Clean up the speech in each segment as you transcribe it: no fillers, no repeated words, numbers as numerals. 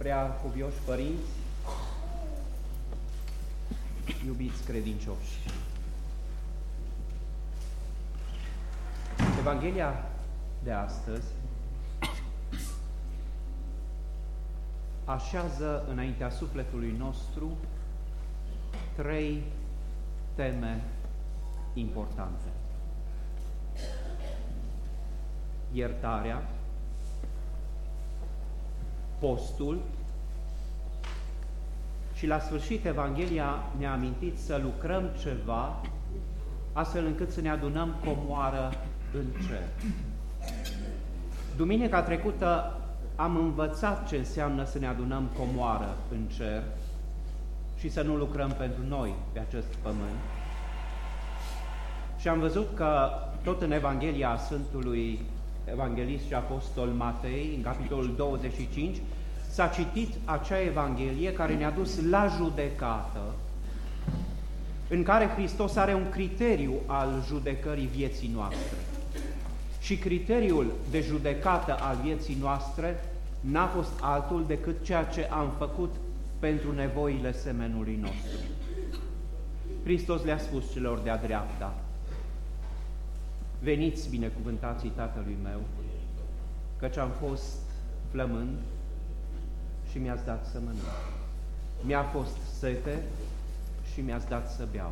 Prea cuvioși părinți, iubiți credincioși, Evanghelia de astăzi așează înaintea sufletului nostru trei teme importante: iertarea, postul și la sfârșit Evanghelia ne-a amintit să lucrăm ceva astfel încât să ne adunăm comoară în cer. Duminica trecută am învățat ce înseamnă să ne adunăm comoară în cer și să nu lucrăm pentru noi pe acest pământ. Și am văzut că tot în Evanghelia Sfântului Evanghelist și Apostol Matei, în capitolul 25, s-a citit acea Evanghelie care ne-a dus la judecată, în care Hristos are un criteriu al judecării vieții noastre. Și criteriul de judecată al vieții noastre n-a fost altul decât ceea ce am făcut pentru nevoile semenului nostru. Hristos le-a spus celor de-a dreapta: veniți, binecuvântații Tatălui meu, căci am fost flămând și mi-ați dat să mănânc. Mi-a fost sete și mi-ați dat să beau.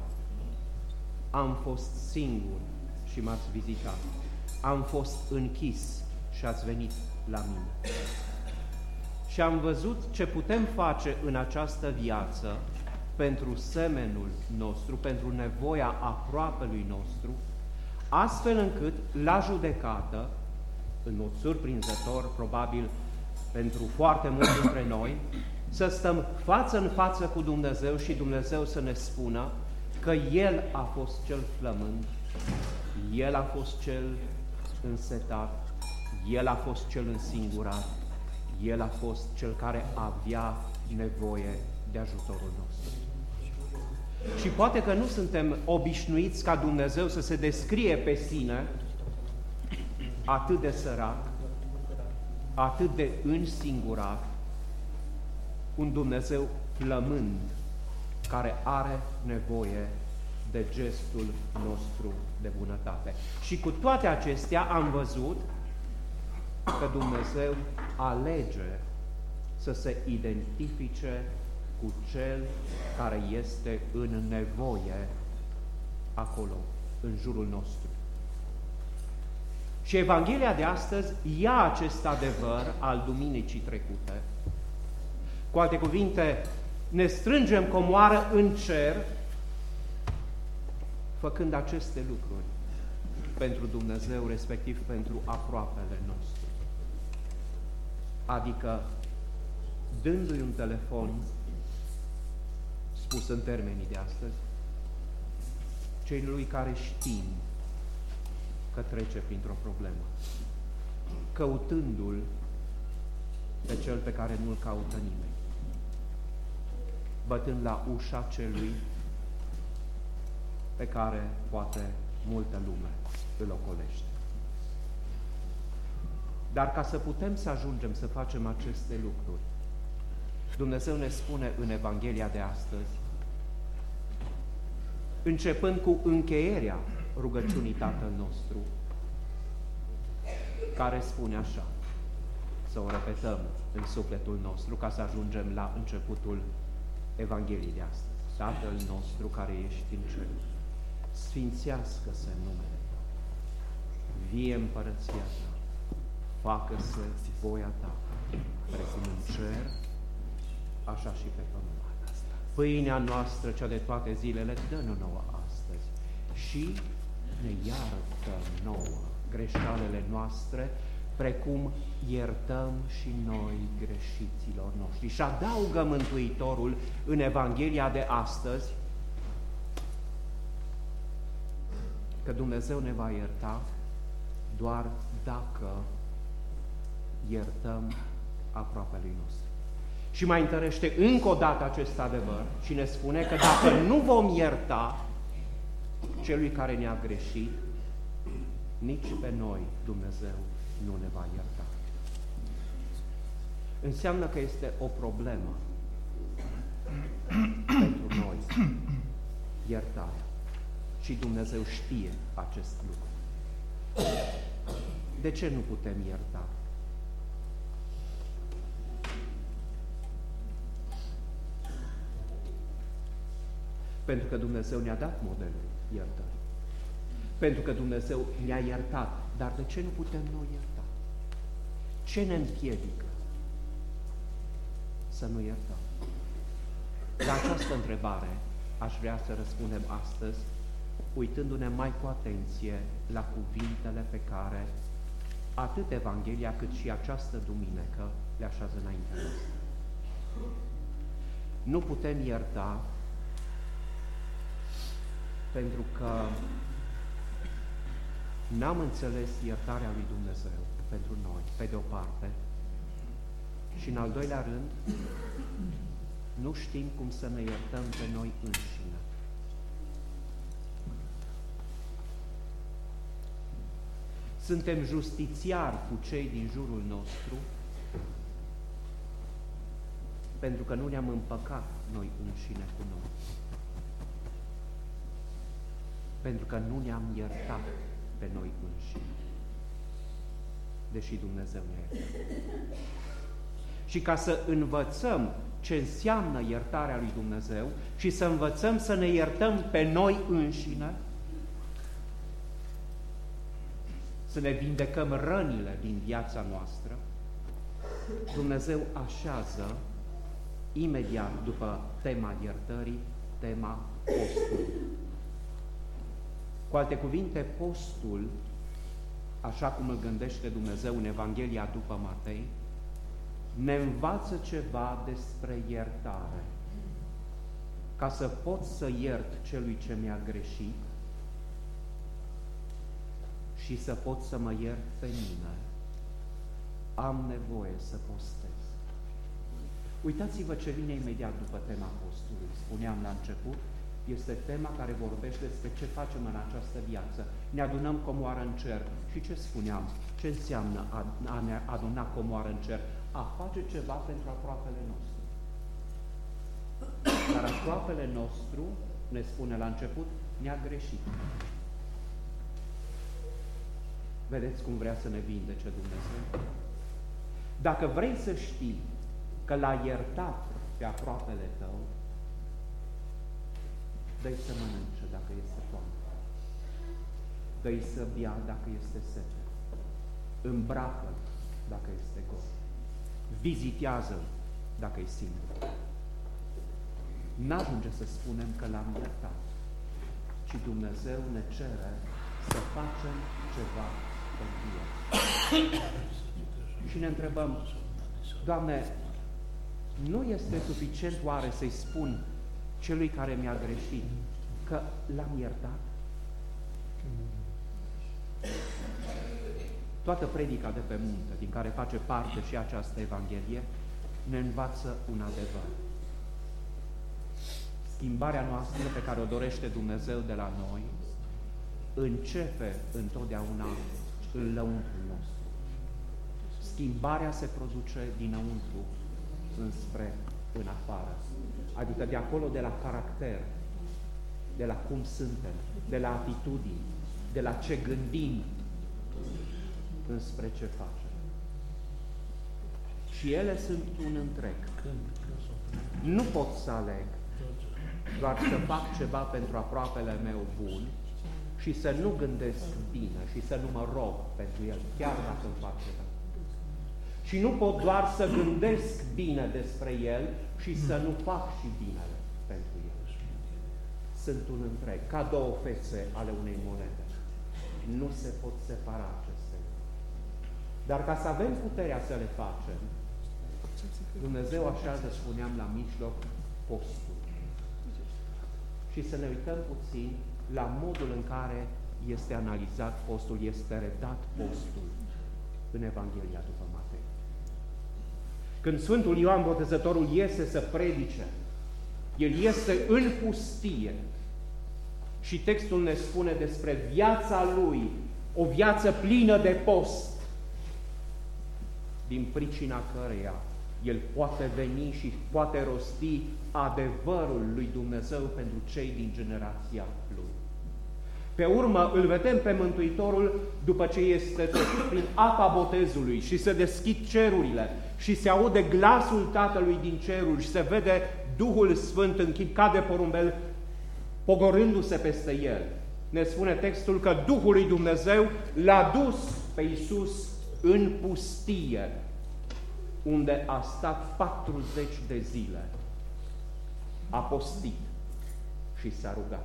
Am fost singur și m-ați vizitat. Am fost închis și ați venit la mine. Și am văzut ce putem face în această viață pentru semenul nostru, pentru nevoia aproapelui nostru, astfel încât la judecată, în mod surprinzător, probabil pentru foarte mulți dintre noi, să stăm față în față cu Dumnezeu și Dumnezeu să ne spună că El a fost cel flămând, El a fost cel însetat, El a fost cel însingurat, El a fost cel care avea nevoie de ajutorul nostru. Și poate că nu suntem obișnuiți ca Dumnezeu să se descrie pe sine atât de sărac, atât de însingurat, un Dumnezeu flămând care are nevoie de gestul nostru de bunătate. Și cu toate acestea am văzut că Dumnezeu alege să se identifice cu cel care este în nevoie acolo, în jurul nostru. Și Evanghelia de astăzi ia acest adevăr al duminicii trecute. Cu alte cuvinte, ne strângem comoară în cer, făcând aceste lucruri pentru Dumnezeu, respectiv pentru aproapele nostru. Adică, dându-i un telefon, spus în termenii de astăzi, celui care știm că trece printr-o problemă, căutându-l pe cel pe care nu-l caută nimeni, bătând la ușa celui pe care poate multă lume îl ocolește. Dar ca să putem să ajungem să facem aceste lucruri, Dumnezeu ne spune în Evanghelia de astăzi, începând cu încheierea rugăciunii Tatăl nostru, care spune așa, să o repetăm în sufletul nostru ca să ajungem la începutul Evangheliei de astăzi. Tatăl nostru care ești în cer, sfințească-se numele Tău, vie împărăția Ta, facă-se voia Ta, precum în cer, așa și pe pământ. Pâinea noastră, cea de toate zilele, dă-ne nouă astăzi și ne iartă nouă greșalele noastre, precum iertăm și noi greșiților noștri. Și adaugă Mântuitorul în Evanghelia de astăzi că Dumnezeu ne va ierta doar dacă iertăm aproapelui nostru. Și mai întărește încă o dată acest adevăr și ne spune că dacă nu vom ierta celui care ne-a greșit, nici pe noi Dumnezeu nu ne va ierta. înseamnă că este o problemă pentru noi, iertarea. Și Dumnezeu știe acest lucru. De ce nu putem ierta? Pentru că Dumnezeu ne-a dat modelul iertării. Pentru că Dumnezeu ne-a iertat. Dar de ce nu putem noi ierta? Ce ne împiedică să nu iertăm? La această întrebare aș vrea să răspundem astăzi, uitându-ne mai cu atenție la cuvintele pe care atât Evanghelia cât și această duminică le așează înaintea noastră. Nu putem ierta pentru că n-am înțeles iertarea lui Dumnezeu pentru noi, pe de o parte, și în al doilea rând, nu știm cum să ne iertăm pe noi înșine. Suntem justițiari cu cei din jurul nostru pentru că nu ne-am împăcat noi înșine cu noi. Pentru că nu ne-am iertat pe noi înșine. Deși Dumnezeu ne-a iertat. Și ca să învățăm ce înseamnă iertarea lui Dumnezeu și să învățăm să ne iertăm pe noi înșine, să ne vindecăm rănile din viața noastră, Dumnezeu așează imediat după tema iertării, tema postului. Cu alte cuvinte, postul, așa cum îl gândește Dumnezeu în Evanghelia după Matei, ne învață ceva despre iertare. Ca să pot să iert celui ce mi-a greșit și să pot să mă iert pe mine, am nevoie să postez. Uitați-vă ce vine imediat după tema postului. Spuneam la început, este tema care vorbește despre ce facem în această viață. Ne adunăm comoară în cer. Și ce spuneam? Ce înseamnă a ne aduna comoară în cer? A face ceva pentru aproapele nostru. Dar aproapele nostru, ne spune la început, ne-a greșit. Vedeți cum vrea să ne vindece Dumnezeu? Dacă vrei să știi că l-a iertat pe aproapele tău, dă-i să mănânce dacă este foame, dă-i să bea dacă este sete, îmbracă-l dacă este gol, vizitează-l dacă e singur. N-ajunge să spunem că l-am iertat, ci Dumnezeu ne cere să facem ceva pentru el. Și ne întrebăm, Doamne, nu este suficient oare să-i spun celui care mi-a greșit că l-am iertat? Toată predica de pe munte, din care face parte și această Evanghelie, ne învață un adevăr. Schimbarea noastră pe care o dorește Dumnezeu de la noi începe întotdeauna în lăuntrul nostru. Schimbarea se produce dinăuntru înspre în afară. Adică de acolo, de la caracter, de la cum suntem, de la atitudini, de la ce gândim, înspre ce facem. Și ele sunt un întreg. Nu pot să aleg doar să fac ceva pentru aproapele meu bun și să nu gândesc bine și să nu mă rog pentru el, chiar dacă îmi face rău. Și nu pot doar să gândesc bine despre el și să nu fac și binele pentru el. Sunt un întreg, ca două fețe ale unei monede. Nu se pot separa aceste lucruri. Dar ca să avem puterea să le facem, Dumnezeu așează, spuneam, la mijloc postul. Și să ne uităm puțin la modul în care este analizat postul, este redat postul în Evanghelia după Matei. Când Sfântul Ioan Botezătorul iese să predice, el este în pustie și textul ne spune despre viața lui, o viață plină de post, din pricina căreia El poate veni și poate rosti adevărul lui Dumnezeu pentru cei din generația Lui. Pe urmă îl vedem pe Mântuitorul după ce este trecut prin apa botezului și se deschid cerurile și se aude glasul Tatălui din ceruri și se vede Duhul Sfânt în chip ca de porumbel pogorându-se peste el. Ne spune textul că Duhul lui Dumnezeu l-a dus pe Iisus în pustie, unde a stat 40 de zile, a postit și s-a rugat.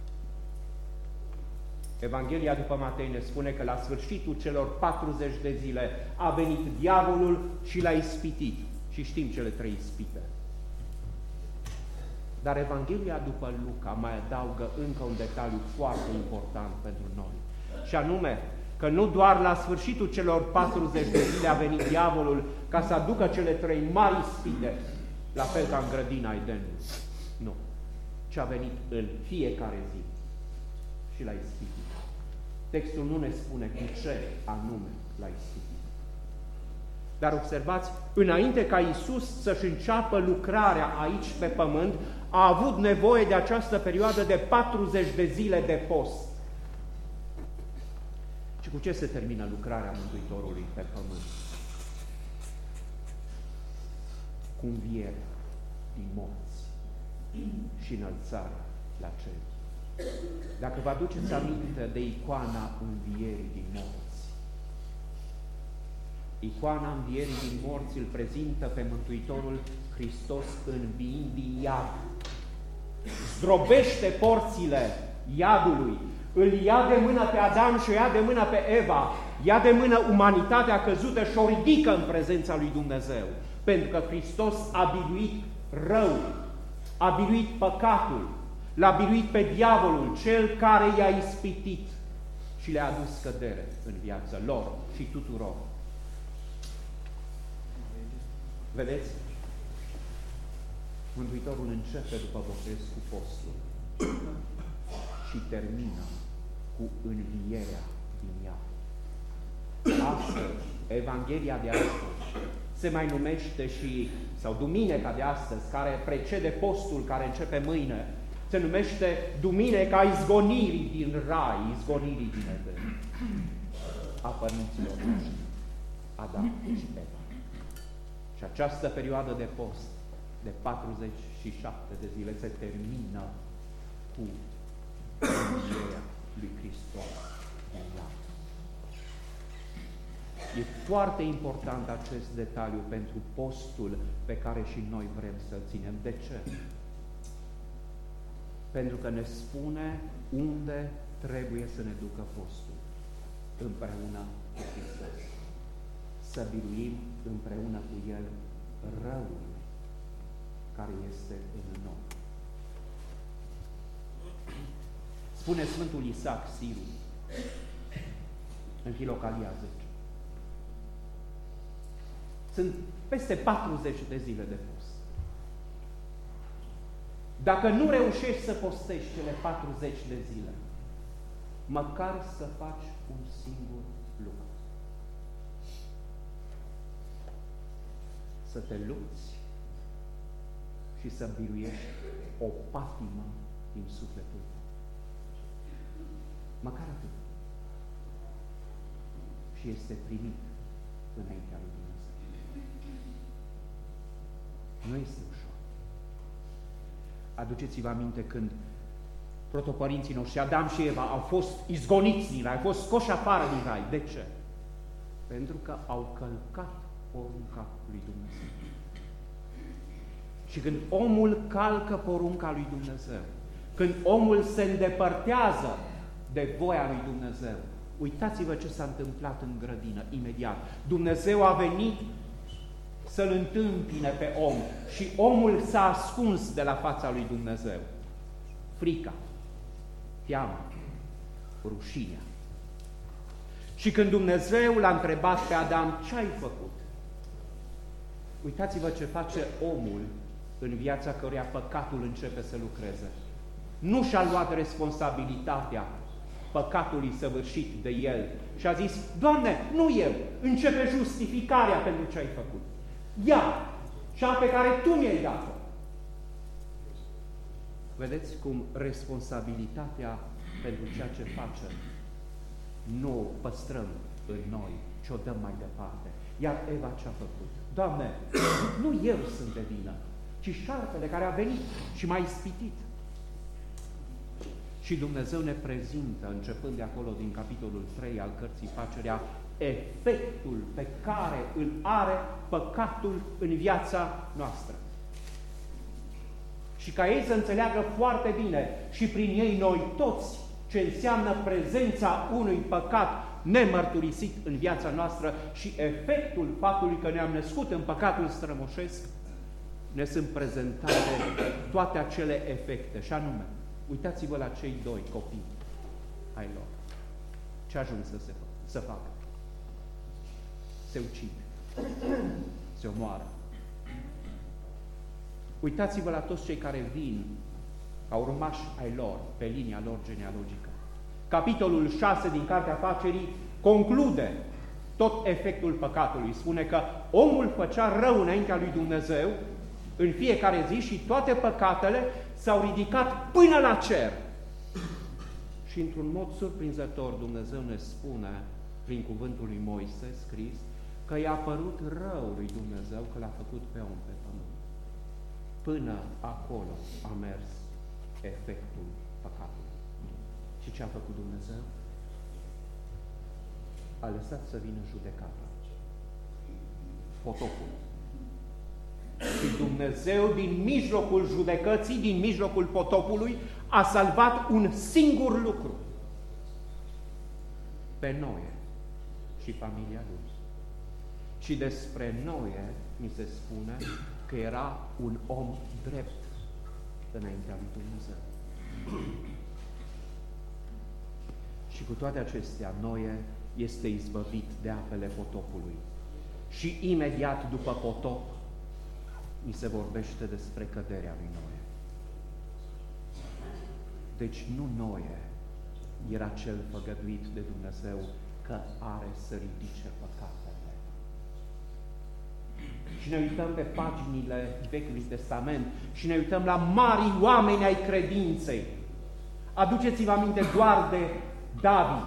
Evanghelia după Matei ne spune că la sfârșitul celor 40 de zile a venit diavolul și l-a ispitit. Și știm cele 3 ispite. Dar Evanghelia după Luca mai adaugă încă un detaliu foarte important pentru noi. Și anume că nu doar la sfârșitul celor 40 de zile a venit diavolul ca să aducă cele 3 mari ispite, la fel ca în grădina Edenului. Nu. Ci a venit în fiecare zi și l-a ispitit. Textul nu ne spune cu ce anume l-a ispitit. Dar observați, înainte ca Iisus să-și înceapă lucrarea aici pe pământ, a avut nevoie de această perioadă de 40 de zile de post. Și cu ce se termină lucrarea Mântuitorului pe pământ? Cu învierea din morți și înălțarea la cer. Dacă vă aduceți aminte de icoana învierii din morți, icoana învierii din morți îl prezintă pe Mântuitorul Hristos înviind din iad. Zdrobește porțile iadului, îl ia de mână pe Adam și o ia de mână pe Eva, ia de mână umanitatea căzută și o ridică în prezența lui Dumnezeu. Pentru că Hristos a biruit răul, a biruit păcatul, l-a biruit pe diavolul, cel care i-a ispitit și le-a adus scădere în viața lor și tuturor. Vedeți? Mântuitorul începe după botez cu postul și termină cu învierea din iad. Astăzi, Evanghelia de astăzi se mai numește și, sau Duminica de astăzi, care precede postul care începe mâine, se numește Duminica izgonirii din rai, izgonirii din Eden, a părinților noștri, Adam și Eva. Și această perioadă de post de 47 de zile se termină cu învierea lui Hristos din iad. E foarte important acest detaliu pentru postul pe care și noi vrem să-l ținem. De ce? Pentru că ne spune unde trebuie să ne ducă postul. Împreună cu Hristos. Să biruim împreună cu El răul care este în noi. Spune Sfântul Isaac Sirul în Filocalia 10. Sunt peste 40 de zile de post. Dacă nu reușești să postești cele 40 de zile, măcar să faci un singur lucru. Să te lupți și să biruiești o patimă din sufletul tău. Măcar atât. Și este primit înaintea lui Dumnezeu. Nu este ușor. Aduceți-vă aminte când protopărinții noștri, Adam și Eva, au fost izgoniți din rai, au fost scoși afară din rai. De ce? Pentru că au călcat porunca lui Dumnezeu. Și când omul calcă porunca lui Dumnezeu, când omul se îndepărtează de voia lui Dumnezeu, uitați-vă ce s-a întâmplat în grădină imediat. Dumnezeu a venit să-l întâmpine pe om și omul s-a ascuns de la fața lui Dumnezeu. Frica, teama, rușinea. Și când Dumnezeu l-a întrebat pe Adam, ce ai făcut? Uitați-vă ce face omul în viața căruia păcatul începe să lucreze. Nu și-a luat responsabilitatea păcatului săvârșit de el și a zis, Doamne, nu eu, începe justificarea pentru ce ai făcut. Ia, cea pe care Tu mi-ai dat-o. Vedeți cum responsabilitatea pentru ceea ce facem nu o păstrăm în noi, ci o dăm mai departe. Iar Eva ce-a făcut? Doamne, nu eu sunt de vină, ci șarpele care a venit și m-a ispitit. Și Dumnezeu ne prezintă, începând de acolo din capitolul 3 al Cărții Facerea, efectul pe care îl are păcatul în viața noastră. Și ca ei să înțeleagă foarte bine și prin ei noi toți ce înseamnă prezența unui păcat nemărturisit în viața noastră și efectul faptului că ne-am născut în păcatul strămoșesc, ne sunt prezentate toate acele efecte. Și anume, uitați-vă la cei doi copii ai lor. Ce ajung să facă? Se ucide. Se omoară. Uitați-vă la toți cei care vin ca urmași ai lor, pe linia lor genealogică. Capitolul 6 din Cartea Facerii conclude tot efectul păcatului. Spune că omul făcea rău înaintea lui Dumnezeu în fiecare zi și toate păcatele s-au ridicat până la cer. Și într-un mod surprinzător Dumnezeu ne spune, prin cuvântul lui Moise scris, că i-a părut rău lui Dumnezeu că l-a făcut pe om pe pământ. Până acolo a mers efectul păcatului. Și ce a făcut Dumnezeu? A lăsat să vină judecata. Potopul. Și Dumnezeu din mijlocul judecății, din mijlocul potopului, a salvat un singur lucru. Pe Noe și familia lui. Și despre Noe mi se spune că era un om drept înaintea lui Dumnezeu. Și cu toate acestea, Noe este izbăvit de apele potopului. Și imediat după potop, mi se vorbește despre căderea lui Noe. Deci nu Noe era cel făgăduit de Dumnezeu că are să ridice păcatele. Și ne uităm pe paginile Vechiului Testament și ne uităm la mari oameni ai credinței. Aduceți-vă aminte doar de David.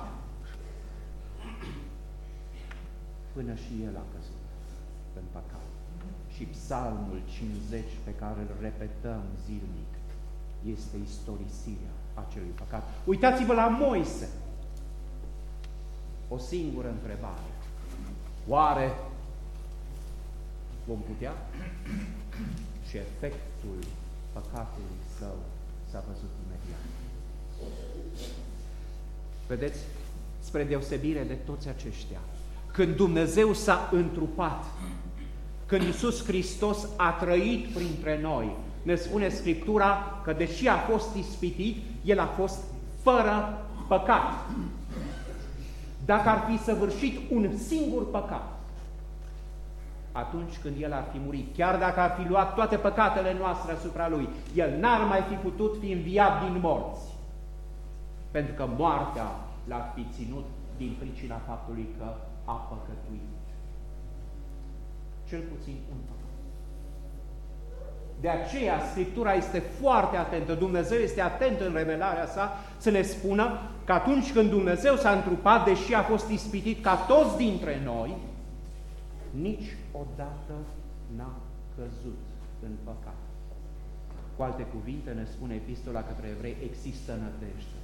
Până și el a căzut în păcat. Și Psalmul 50 pe care îl repetăm zilnic este istorisirea acelui păcat. Uitați-vă la Moise. O singură întrebare. Oare vom putea? Și efectul păcatului său s-a văzut imediat. Vedeți? Spre deosebire de toți aceștia, când Dumnezeu s-a întrupat, când Iisus Hristos a trăit printre noi, ne spune Scriptura că deși a fost ispitit, El a fost fără păcat. Dacă ar fi săvârșit un singur păcat, atunci când El ar fi murit, chiar dacă ar fi luat toate păcatele noastre asupra Lui, El n-ar mai fi putut fi înviat din morți. Pentru că moartea l-ar fi ținut din pricina faptului că a păcătuit. Cel puțin un păcat. De aceea Scriptura este foarte atentă, Dumnezeu este atent în revelarea sa să ne spună că atunci când Dumnezeu s-a întrupat, deși a fost ispitit ca toți dintre noi, niciodată n-a căzut în păcat. Cu alte cuvinte ne spune Epistola către Evrei, există nădejde.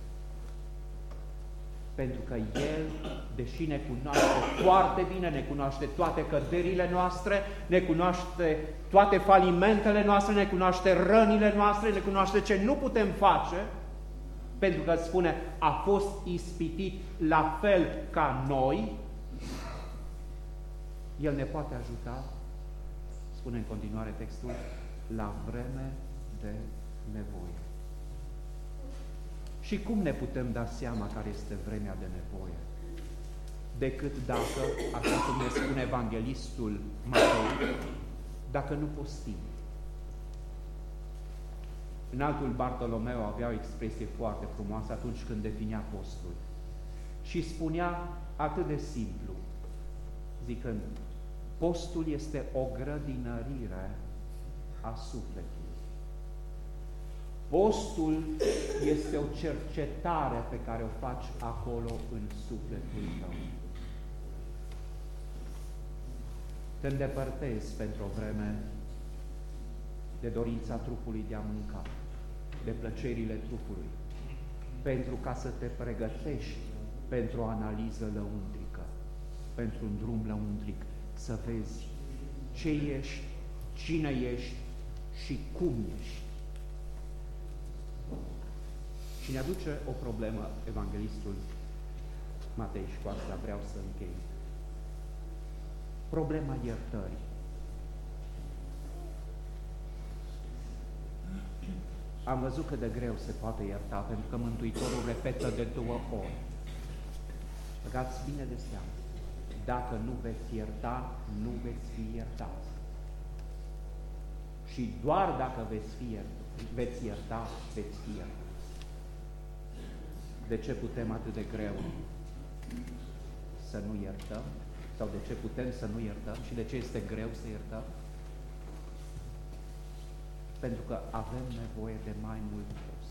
Pentru că El, deși ne cunoaște foarte bine, ne cunoaște toate căderile noastre, ne cunoaște toate falimentele noastre, ne cunoaște rănile noastre, ne cunoaște ce nu putem face, pentru că spune, a fost ispitit la fel ca noi, El ne poate ajuta, spune în continuare textul, la vreme de nevoie. Și cum ne putem da seama care este vremea de nevoie? Decât dacă, așa cum ne spune evanghelistul Matei, dacă nu postim. Înaltul Bartolomeu avea o expresie foarte frumoasă atunci când definea postul. Și spunea atât de simplu, zicând, postul este o grădinărire a sufletului. Postul este o cercetare pe care o faci acolo în sufletul tău. Te îndepărtezi pentru o vreme de dorința trupului de a mânca, de plăcerile trupului, pentru ca să te pregătești pentru o analiză lăuntrică, pentru un drum lăuntric, să vezi ce ești, cine ești și cum ești. Și ne aduce o problemă evanghelistul Matei și cu asta vreau să închei. Problema iertării. Am văzut cât de greu se poate ierta, pentru că Mântuitorul repetă de 2 ori. Băgați bine de seamă. Dacă nu veți ierta, nu veți fi iertați. Și doar dacă veți ierta, veți fi iertați. De ce putem atât de greu să nu iertăm? Sau de ce putem să nu iertăm? Și de ce este greu să iertăm? Pentru că avem nevoie de mai mult post.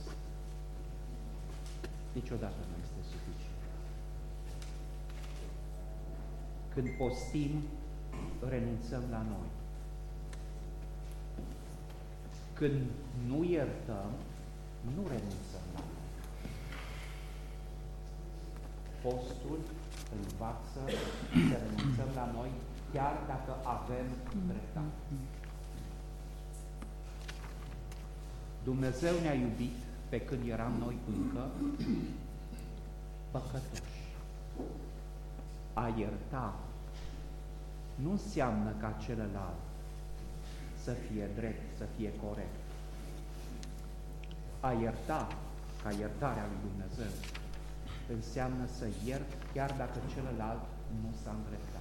Niciodată nu este suficient. Când postim, renunțăm la noi. Când nu iertăm, nu renunțăm la noi. Postul învață să renunțăm la noi, chiar dacă avem dreptate. Dumnezeu ne-a iubit pe când eram noi încă păcătoși. A ierta nu înseamnă ca celălalt să fie drept, să fie corect. A ierta, ca iertarea lui Dumnezeu, înseamnă să iert chiar dacă celălalt nu s-a îndreptat.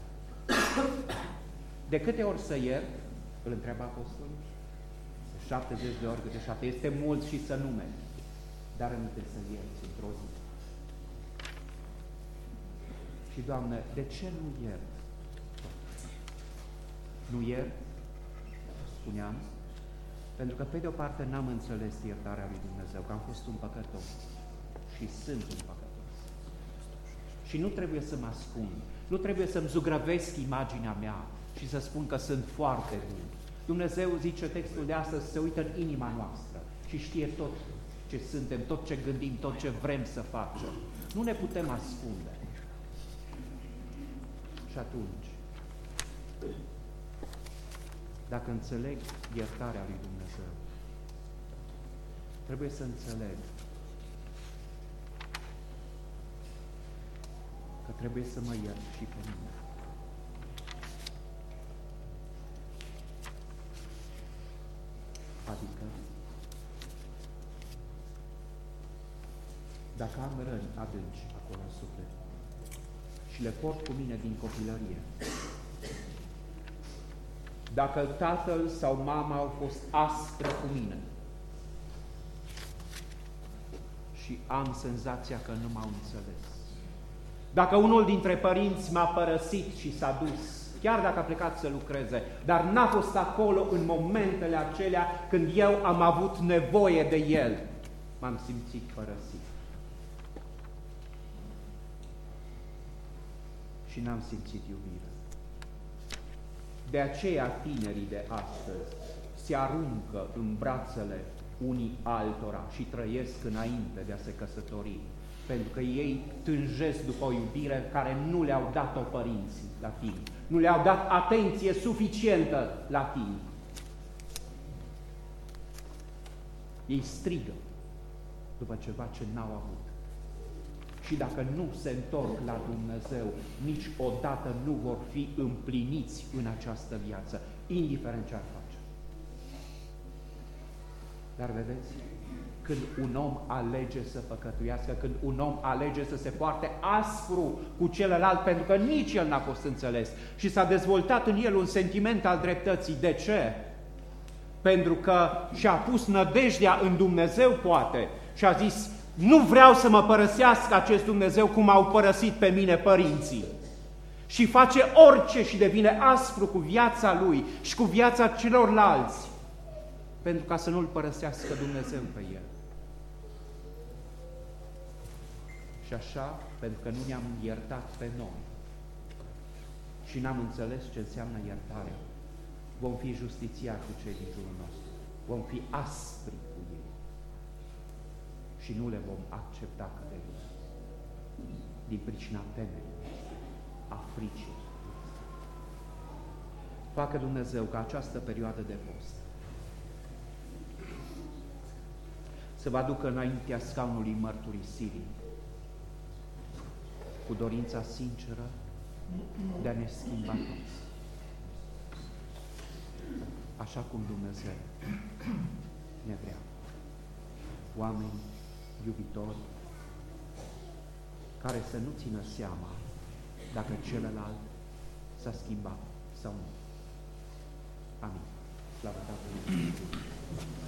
De câte ori să iert? Îl întreabă apostolul. 70 de ori câte 7. Este mult și să numeri, dar înainte să ierți într-o zi. Și, Doamne, de ce nu iert? Nu iert, spuneam, pentru că pe de o parte n-am înțeles iertarea lui Dumnezeu, că am fost un păcătos și sunt un păcătos. Și nu trebuie să mă ascund, nu trebuie să-mi zugrăvesc imaginea mea și să spun că sunt foarte bun. Dumnezeu, zice textul de astăzi, se uită în inima noastră și știe tot ce suntem, tot ce gândim, tot ce vrem să facem. Nu ne putem ascunde. Și atunci, dacă înțeleg iertarea lui Dumnezeu, trebuie să înțeleg că trebuie să mă iert și pe mine. Adică, dacă am răni adânci acolo în suflet și le port cu mine din copilărie, dacă tatăl sau mama au fost aspră cu mine și am senzația că nu m-au înțeles, dacă unul dintre părinți m-a părăsit și s-a dus, chiar dacă a plecat să lucreze, dar n-a fost acolo în momentele acelea când eu am avut nevoie de el, m-am simțit părăsit. Și n-am simțit iubire. De aceea tinerii de astăzi se aruncă în brațele unii altora și trăiesc înainte de a se căsători, pentru că ei tânjesc după o iubire care nu le-au dat-o părinții la timp, nu le-au dat atenție suficientă la timp. Ei strigă după ceva ce n-au avut. Și dacă nu se întorc la Dumnezeu, niciodată nu vor fi împliniți în această viață, indiferent ce ar face. Dar vedeți, când un om alege să păcătuiască, când un om alege să se poarte aspru cu celălalt, pentru că nici el n-a fost înțeles și s-a dezvoltat în el un sentiment al dreptății. De ce? Pentru că și-a pus nădejdea în Dumnezeu, poate, și a zis: nu vreau să mă părăsească acest Dumnezeu cum au părăsit pe mine părinții. Și face orice și devine aspru cu viața lui și cu viața celorlalți. pentru ca să nu-L părăsească Dumnezeu pe el. Și așa, pentru că nu ne-am iertat pe noi și n-am înțeles ce înseamnă iertarea, vom fi justițiați cu cei din jurul nostru, vom fi aspri cu ei și nu le vom accepta ca de râs, din pricina temerii, a fricii. Facă Dumnezeu ca această perioadă de post să vă aducă înaintea scaunului mărturisirii, cu dorința sinceră de a ne schimba toți, așa cum Dumnezeu ne vrea. Oameni iubitori, care să nu țină seama dacă celălalt s-a schimbat sau nu. Amin. Slavă Tatălui.